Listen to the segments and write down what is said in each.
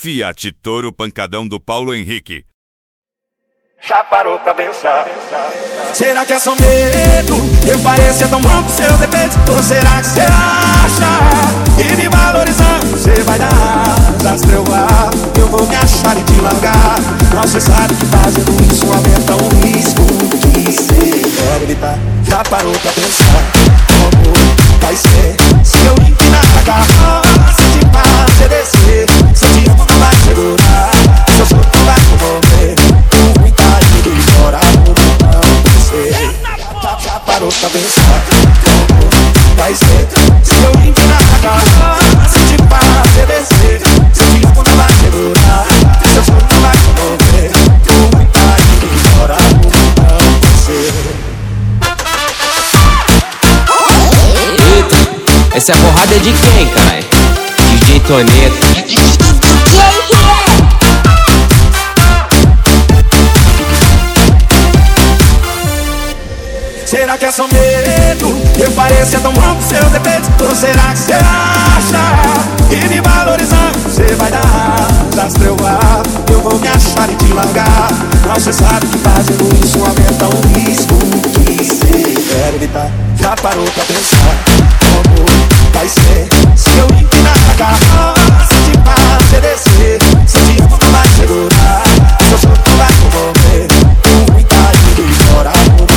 Fiat Toro pancadão do Paulo Henrique. Já parou pra pensar? Será que é só medo? Eu pareço tão bom com seus defeitos. Ou será que você acha que me valorizando você vai dar asas pra eu voar? Eu vou me achar e te largar. Mas você sabe que fazendo isso aumenta o risco que você quer evitar. Já parou pra pensar como vai ser se eu empinar a carroça de fazer descer? Se eu te amo não vai segurar, se eu sou não vai comover. Já parou pra pensar como vai ser se eu empinar a carroça de fazer descer? Se eu te amo não vai segurar, se eu sou não vai comover. Com muita gente embora não você. Eita, essa porrada é de quem, caralho? DJ Toneto. Será que é só medo? Eu pareço tão bom com seus defeitos. Ou será que você acha que me valorizando você vai dar asas pra eu voar? Eu vou me achar e te largar. Mas você sabe que fazendo isso aumenta o risco que você quer evitar. Já parou pra pensar como vai ser se eu empinar a carroça de fazer descer? Se eu te amo não vai segurar, se eu sou não vai comover. Com muita gente chora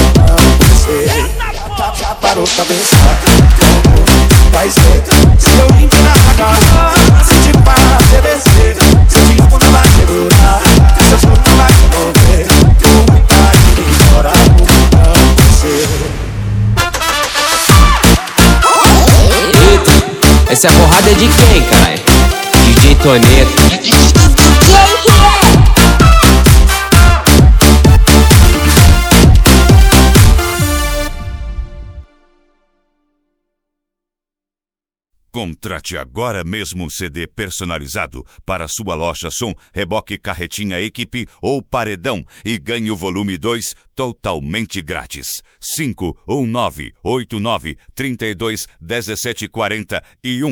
já parou pra pensar como vai ser se eu empinar a carroça de fazer descer? Se eu te amo não vai segurar, se eu sou não vai comover. Com muita gente chora não você. Eita, essa porrada é de quem, caralho? DJ Toneto. Contrate agora mesmo um CD personalizado para sua loja som, reboque, carretinha, equipe ou paredão e ganhe o volume 2 totalmente grátis. 51989321741